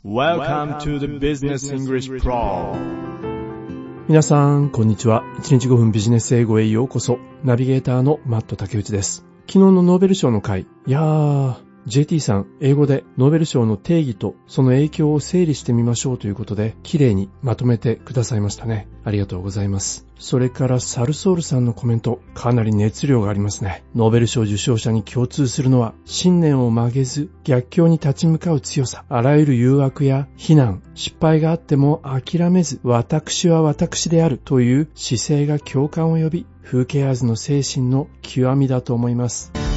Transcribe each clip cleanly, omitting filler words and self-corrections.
Welcome to the Business English Pro。 皆さんこんにちは。1日5分ビジネス英語へようこそ。ナビゲーターのマット竹内です。昨日のノーベル賞の回、JT さん、英語でノーベル賞の定義とその影響を整理してみましょうということで、綺麗にまとめてくださいましたね。ありがとうございます。それからサルソールさんのコメント、かなり熱量がありますね。ノーベル賞受賞者に共通するのは、信念を曲げず逆境に立ち向かう強さ。あらゆる誘惑や非難、失敗があっても諦めず、私は私であるという姿勢が共感を呼び、Who caresの精神の極みだと思います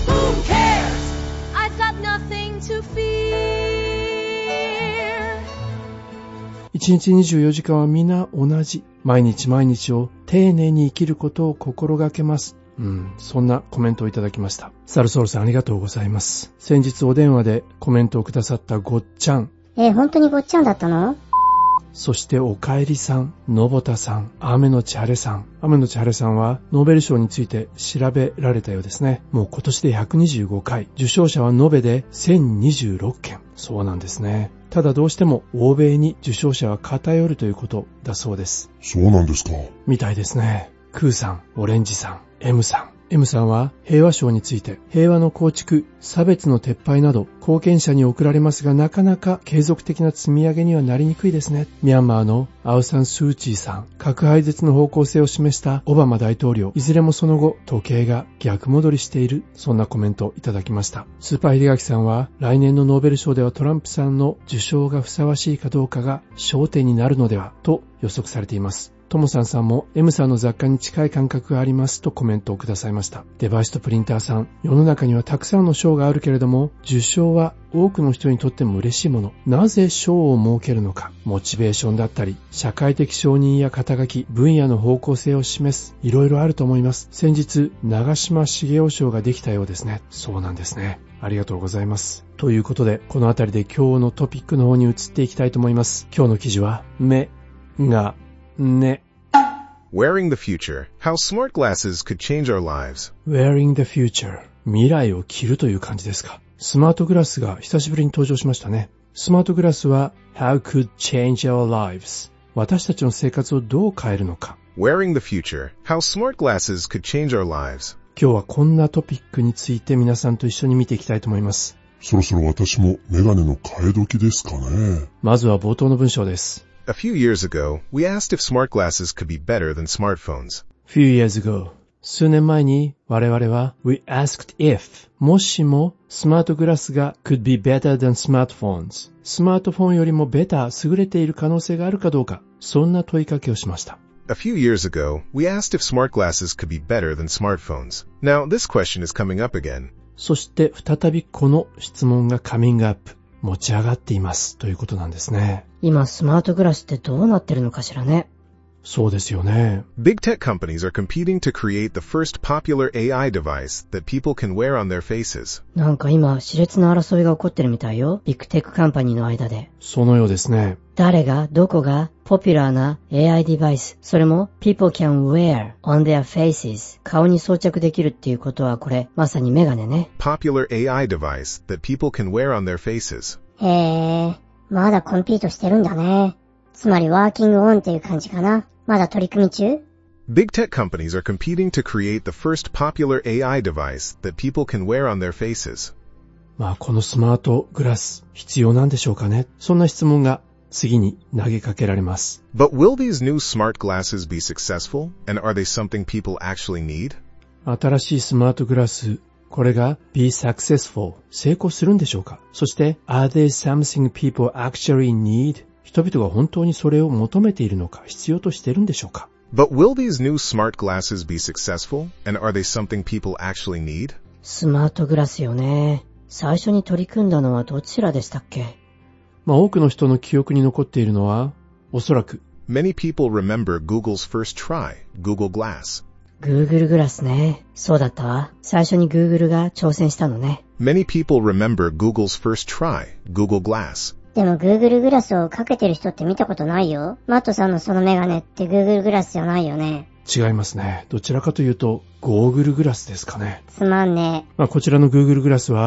。1日24時間は皆同じ。毎日毎日を丁寧に生きることを心がけます。そんなコメントをいただきました。サルソールさんありがとうございます。先日お電話でコメントをくださったごっちゃん。 本当にごっちゃんだったの？ そしておかえりさん、のぼたさん、雨のち晴れさん。雨のち晴れさんはノーベル賞について調べられたようですね。もう今年で125回。受賞者は延べで1026件。そうなんですね。ただどうしても欧米に受賞者は偏るということだそうです。 そうなんですか。 みたいですね。クーさん、オレンジさん、M さん。M さんは平和賞について、平和の構築、差別の撤廃など貢献者に贈られますが、なかなか継続的な積み上げにはなりにくいですね。ミャンマーのアウサン・スー・チーさん、核廃絶の方向性を示したオバマ大統領、いずれもその後時計が逆戻りしている、そんなコメントをいただきました。スーパー秀垣さんは、来年のノーベル賞ではトランプさんの受賞がふさわしいかどうかが焦点になるのではと予測されています。ともさんさんも M さんの雑貨に近い感覚がありますとコメントをくださいました。デバイスとプリンターさん、世の中にはたくさんの賞があるけれども、受賞は多くの人にとっても嬉しいもの。なぜ賞を設けるのか。モチベーションだったり、社会的承認や肩書き、分野の方向性を示す、いろいろあると思います。先日、長嶋茂雄賞ができたようですね。そうなんですね。ありがとうございます。ということで、このあたりで今日のトピックの方に移っていきたいと思います。今日の記事は、目がね。 Wearing the Future, How Smart Glasses Could Change Our Lives. Wearing the Future. 未来を着るという感じですか。スマートグラスが久しぶりに登場しましたね。スマートグラスは How could change our lives. 私たちの生活をどう変えるのか。 Wearing the Future, How Smart Glasses Could Change Our Lives. 今日はこんなトピックについて皆さんと一緒に見ていきたいと思います。 そろそろ私もメガネの替え時ですかね。 まずは冒頭の文章です。 A few years ago, we asked if smart glasses could be better than smartphones. Few years ago. 数年前に我々は We asked if もしもスマートグラスが could be better than smartphones スマートフォンよりもベター優れている可能性があるかどうか、そんな問いかけをしました。 A few years ago, we asked if smart glasses could be better than smartphones. Now, this question is coming up again. そして再びこの質問がカミングアップ、持ち上がっていますということなんですね。 今スマートグラスってどうなってるのかしらね。 そうですよね。 Big tech companies are competing to create the first popular AI device that people can wear on their faces. なんか今熾烈な争いが起こってるみたいよ。ビッグテックカンパニーの間で。 そのようですね。 誰がどこがポピュラーな AI デバイス、それも people can wear on their faces 顔に装着できるっていうことは、これまさにメガネね。 Popular AI device that people can wear on their faces. まだコンピートしてるんだね。つまりワーキングオンっていう感じかな。まだ取り組み中？ Big tech companies are competing to create the first popular AI device that people can wear on their faces. このスマートグラス必要なんでしょうかね。そんな質問が次に投げかけられます。 But will these new smart glasses be successful? And are they something people actually need? 新しいスマートグラス、これが be successful 成功するんでしょうか。そして are they something people actually need? 人々が本当にそれを求めているのか、必要としているんでしょうか。 But will these new smart glasses be successful? And are they something people actually need? スマートグラスよね。最初に取り組んだのはどちらでしたっけ？ 多くの人の記憶に残っているのは、おそらく Many people remember Google's first try, Google Glass. Google グラスね。そうだったわ。最初に Google が挑戦したのね。 Many people remember Google's first try, Google Glass. でも Google グラスをかけてる人って見たことないよ。マットさんのそのメガネって Google グラスじゃないよね。 違いますね。どちらかというとゴーグルグラスですかね。 つまんねこちらの Google グラスは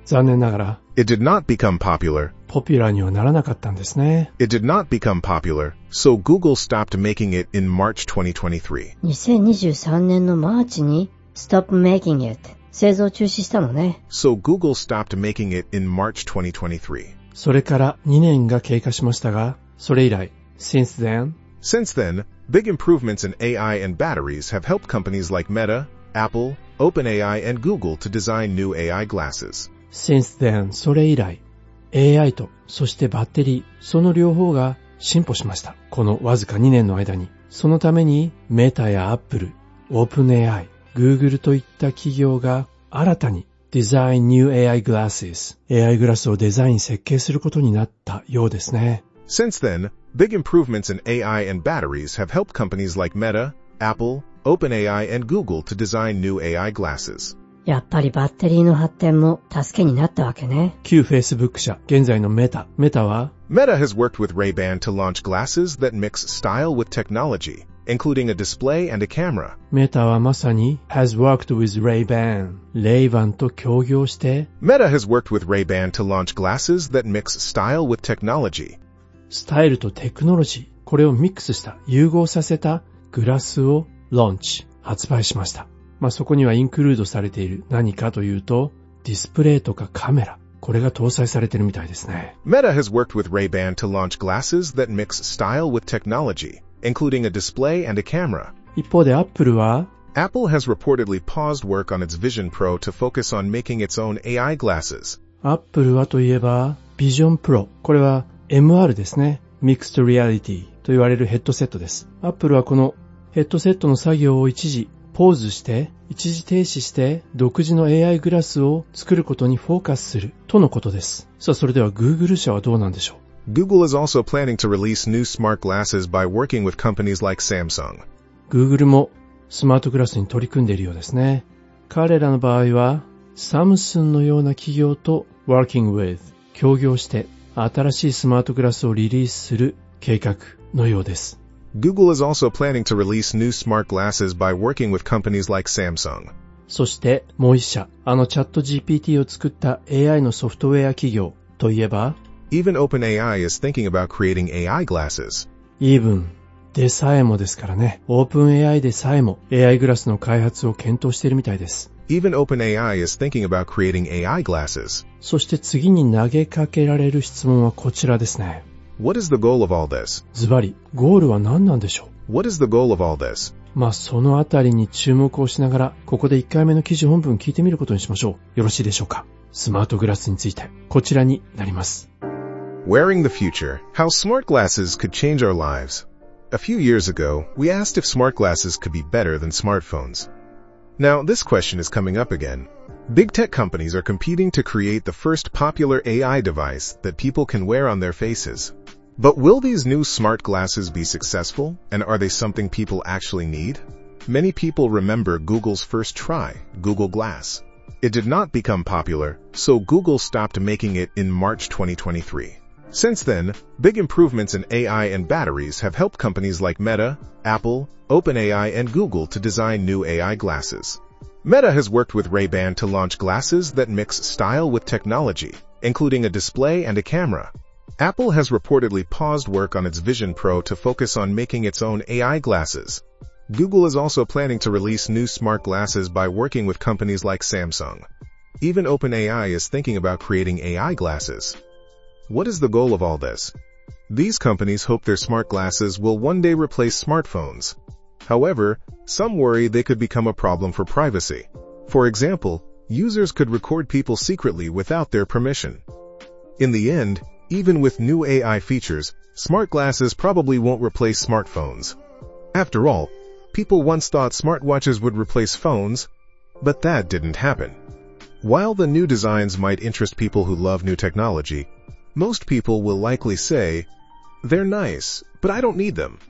残念ながら、 It did not become popular. ポピュラーにはならなかったんですね。 It did not become popular, so Google stopped making it in March 2023. 2023年のマーチに Stop making it 製造中止したのね。 So Google stopped making it in March 2023. それから2年が経過しましたが、それ以来、since Since then, big improvements in AI and batteries have helped companies like Meta, Apple, OpenAI, and Google to design new AI glasses. then それ以来、AI と、そしてバッテリー、その両方が進歩しました。このわずか2年の間に。そのために、メタやアップル、OpenAI、Google といった企業が新たに Design New AI Glasses、AI グラスをデザイン設計することになったようですね。 Since then, big improvements in AI and batteries have helped companies like Meta, Apple, OpenAI, and Google to design new AI glasses. やっぱりバッテリーの発展も助けになったわけね。 旧 Facebook 社、現在のメタは、 Meta has worked with Ray-Ban to launch glasses that mix style with technology, including a display and a camera. メタはまさに has worked with Ray-Ban、レイバンと協業して、 Meta has worked with Ray-Ban to launch glasses that mix style with technology. スタイルとテクノロジー、これをミックスした、融合させたグラスをローンチ、発売しました。そこにはインクルードされている何かというと、ディスプレイとかカメラ、これが搭載されているみたいですね。 Meta has worked with Ray-Ban to launch glasses that mix style with technology, including a display and a camera. 一方で Apple は、 Apple has reportedly paused work on its Vision Pro to focus on making its own AI glasses. Apple はといえば、Vision Pro、これは MR ですね。Mixed Reality と言われるヘッドセットです。Apple はこのヘッドセットの作業を一時停止して独自の AI グラスを作ることにフォーカスするとのことです。さあ、それでは Google 社はどうなんでしょう？ Google is also planning to release new smart glasses by working with companies like Samsung. Google もスマートグラスに取り組んでいるようですね。彼らの場合はサムスンのような企業と working with 協業して新しいスマートグラスをリリースする計画のようです。 Google is also planning to release new smart glasses by working with companies like Samsung. そしてもう一社、チャット GPT を作った AI のソフトウェア企業といえば、 Even OpenAI is thinking about creating AI glasses. Even でさえもですからね。OpenAI でさえも AI グラスの開発を検討しているみたいです。 Even OpenAI is thinking about creating AI glasses. そして次に投げかけられる質問はこちらですね。 What is the goal of all this? ズバリ、ゴールは何なんでしょう？ What is the goal of all this? そのあたりに注目をしながら、ここで1回目の記事本文聞いてみることにしましょう。よろしいでしょうか？スマートグラスについて、こちらになります。 Wearing the future, how smart glasses could change our lives. A few years ago, we asked if smart glasses could be better than smartphones. Now, this question is coming up again. Big tech companies are competing to create the first popular AI device that people can wear on their faces. But will these new smart glasses be successful, and are they something people actually need? Many people remember Google's first try, Google Glass. It did not become popular, so Google stopped making it in March 2023. Since then, big improvements in AI and batteries have helped companies like Meta, Apple, OpenAI, and Google to design new AI glasses. Meta has worked with Ray-Ban to launch glasses that mix style with technology, including a display and a camera. Apple has reportedly paused work on its Vision Pro to focus on making its own AI glasses. Google is also planning to release new smart glasses by working with companies like Samsung. Even OpenAI is thinking about creating AI glasses. What is the goal of all this? These companies hope their smart glasses will one day replace smartphones. However, some worry they could become a problem for privacy. For example, users could record people secretly without their permission. In the end, even with new AI features, smart glasses probably won't replace smartphones. After all, people once thought smartwatches would replace phones, but that didn't happen. While the new designs might interest people who love new technology, most people will likely say, they're nice, but I don't need them.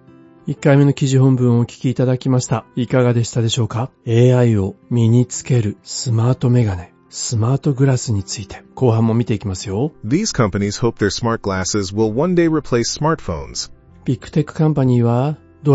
1回目の記事本文をお聞きいただきました。いかがでしたでしょうか？ AI を身につけるスマートメガネ、スマートグラスについて後半も見ていきますよ。 These companies hope their smart glasses will one day replace smartphones. ビッグテックカンパニーはどうやら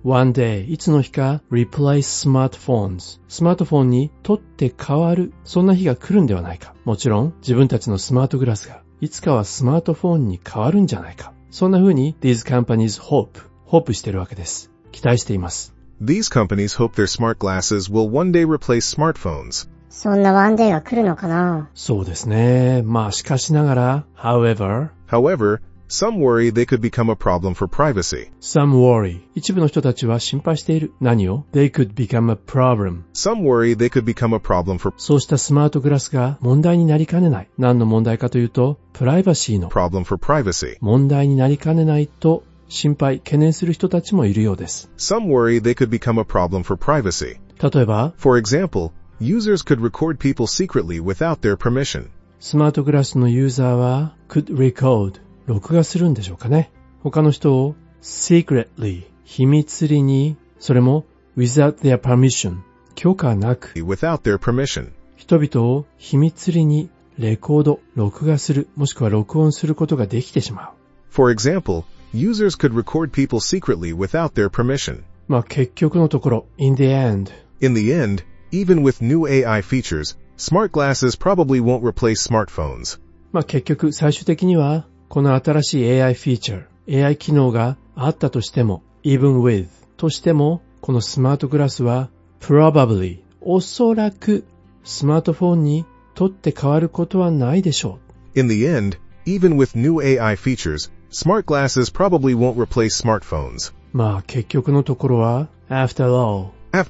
one day いつの日か replace smartphones スマートフォンに取って代わるそんな日が来るんではないか。もちろん自分たちのスマートグラスがいつかはスマートフォンに変わるんじゃないか。そんな風に these companies hope してるわけです。期待しています。 These companies hope their smart glasses will one day replace smartphones. そんなワンデーが来るのかな？ そうですね。まあしかしながら However, some worry they could become a problem for privacy. some worry 一部の人たちは心配している。何を They could become a problem Some worry they could become a problem for そうしたスマートグラスが問題になりかねない。何の問題かというと、プライバシーの problem for privacy. 問題になりかねないと心配、懸念する人たちもいるようです。 Some worry they could become a problem for privacy. 例えば、 For example, users could record people secretly without their permission. スマートグラスのユーザーは could record 録画するんでしょうかね。他の人を secretly 秘密裏に、それも without their permission 許可なく Without their permission. 人々を秘密裏にレコード、録画する、もしくは録音することができてしまう。 For example, users could record people secretly without their permission. まあ結局のところ in the end In the end, even with new AI features, smart glasses probably won't replace smartphones. まあ結局最終的にはこの新しい AI フィーチャー、AI 機能があったとしても even with としてもこのスマートグラスは probably おそらくスマートフォンに取って代わることはないでしょう。In the end, even with new AI features, smart glasses probably won't replace smartphones. まあ結局のところは After all,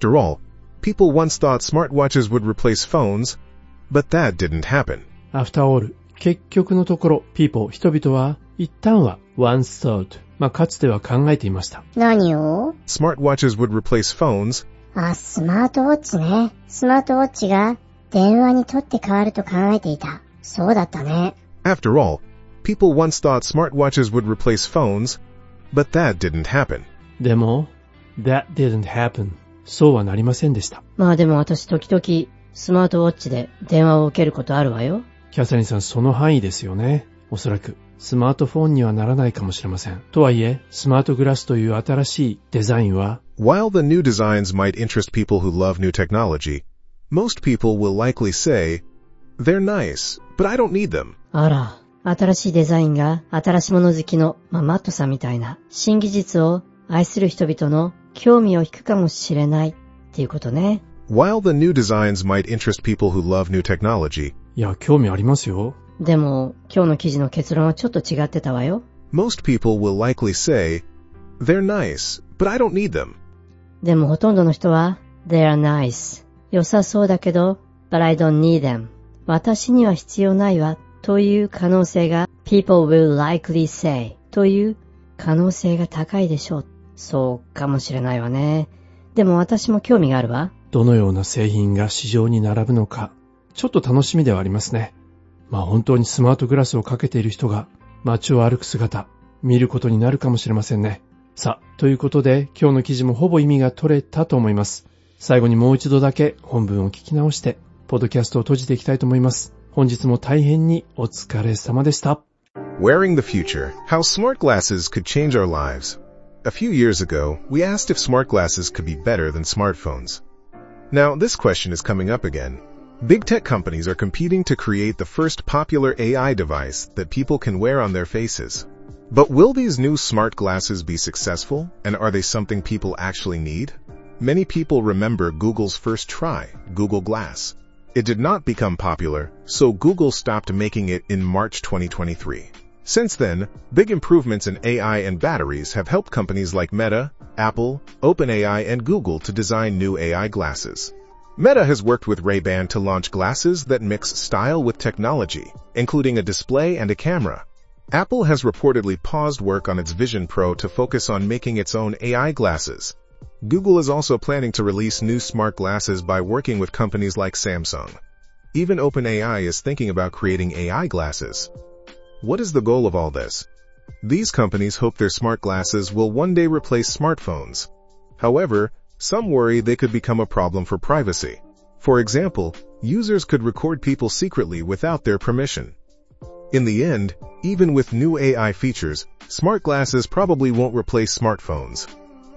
people once thought smartwatches would replace phones, but that didn't happen. After all, 結局のところ、people 人々は一旦は once thought まあかつては考えていました。 何を？ Smartwatches would replace phones. スマートウォッチね。スマートウォッチが電話に取って代わると考えていた。そうだったね。 After all, people once thought smartwatches would replace phones, but that didn't happen. でも、that didn't happen. そうはなりませんでした。 まあでも私時々スマートウォッチで電話を受けることあるわよ。 キャサリンさんその範囲ですよね。おそらくスマートフォンにはならないかもしれません。とはいえ、スマートグラスという新しいデザインは While the new designs might interest people who love new technology, most people will likely say, they're nice, but I don't need them. あら、新しいデザインが新しいもの好きの、マットさんみたいな新技術を愛する人々の興味を引くかもしれないっていうことね。 While the new designs might interest people who love new technology, いや、興味ありますよ。 でも、今日の記事の結論はちょっと違ってたわよ。 most people will likely say, they're nice, but I don't need them. でもほとんどの人は、they're nice. 良さそうだけど、but I don't need them. 私には必要ないわ、という可能性が、people will likely say. という可能性が高いでしょう。そうかもしれないわね。でも私も興味があるわ。 どのような製品が市場に並ぶのか、ちょっと楽しみではありますね。まあ本当にスマートグラスをかけている人が街を歩く姿、見ることになるかもしれませんね。さあ、ということで今日の記事もほぼ意味が取れたと思います。最後にもう一度だけ本文を聞き直して、ポッドキャストを閉じていきたいと思います。本日も大変にお疲れ様でした。 Wearing the future, how smart glasses could change our lives. A few years ago, we asked if smart glasses could be better than smartphones. Now, this question is coming up again. Big tech companies are competing to create the first popular AI device that people can wear on their faces. But will these new smart glasses be successful, and are they something people actually need? Many people remember Google's first try, Google Glass. It did not become popular, so Google stopped making it in March 2023. Since then, big improvements in AI and batteries have helped companies like Meta, Apple, OpenAI, and Google to design new AI glasses. Meta has worked with Ray-Ban to launch glasses that mix style with technology, including a display and a camera. Apple has reportedly paused work on its Vision Pro to focus on making its own AI glasses. Google is also planning to release new smart glasses by working with companies like Samsung. Even OpenAI is thinking about creating AI glasses. What is the goal of all this? These companies hope their smart glasses will one day replace smartphones. However, some worry they could become a problem for privacy. For example, users could record people secretly without their permission. In the end, even with new AI features, smart glasses probably won't replace smartphones.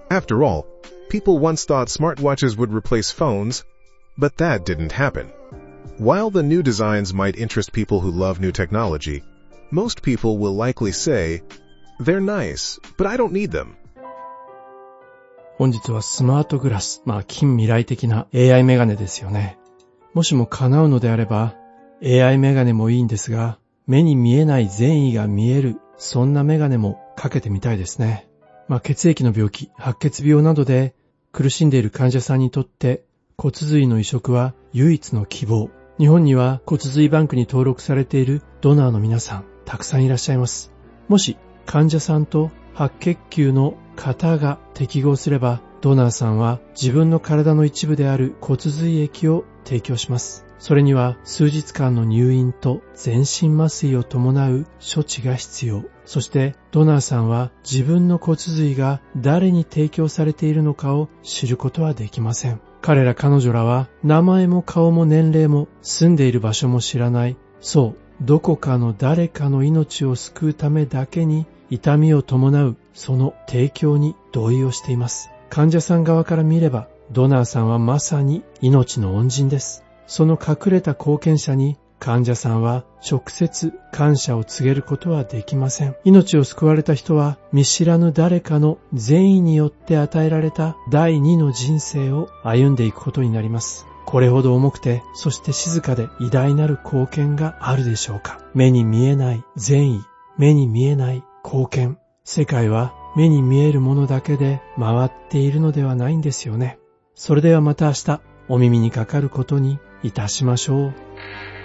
After all, people once thought smartwatches would replace phones, but that didn't happen. While the new designs might interest people who love new technology, most people will likely say, "They're nice, but I don't need them." 本日はスマートグラス、近未来的な AI メガネですよね。もしも叶うのであれば、AI メガネもいいんですが、目に見えない善意が見える、そんなメガネもかけてみたいですね。血液の病気、白血病などで苦しんでいる患者さんにとって骨髄の移植は唯一の希望。日本には骨髄バンクに登録されているドナーの皆さん、たくさんいらっしゃいます。もし患者さんと白血球の型が適合すれば、ドナーさんは自分の体の一部である骨髄液を提供します。それには数日間の入院と全身麻酔を伴う処置が必要。そしてドナーさんは自分の骨髄が誰に提供されているのかを知ることはできません。彼女らは名前も顔も年齢も住んでいる場所も知らない。そう、どこかの誰かの命を救うためだけに痛みを伴うその提供に同意をしています。患者さん側から見ればドナーさんはまさに命の恩人です。その隠れた貢献者に患者さんは直接感謝を告げることはできません。命を救われた人は見知らぬ誰かの善意によって与えられた第二の人生を歩んでいくことになります。これほど重くて、そして静かで偉大なる貢献があるでしょうか。目に見えない善意、目に見えない貢献。世界は目に見えるものだけで回っているのではないんですよね。それではまた明日お耳にかかることにいたしましょう。